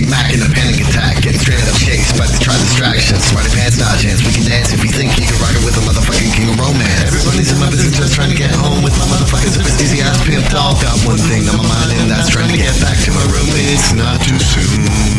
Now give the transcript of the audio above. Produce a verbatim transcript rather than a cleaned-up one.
Mac in a panic attack, getting straight up chased by the try distractions. Smarty pants, not a chance. We can dance if you think you can rock it with a motherfucking king of romance. Everybody's in my business just trying to get home with my motherfuckers if it's easy ass pimp doll. Got one thing on my mind and that's trying to get back to my room. It's not too soon.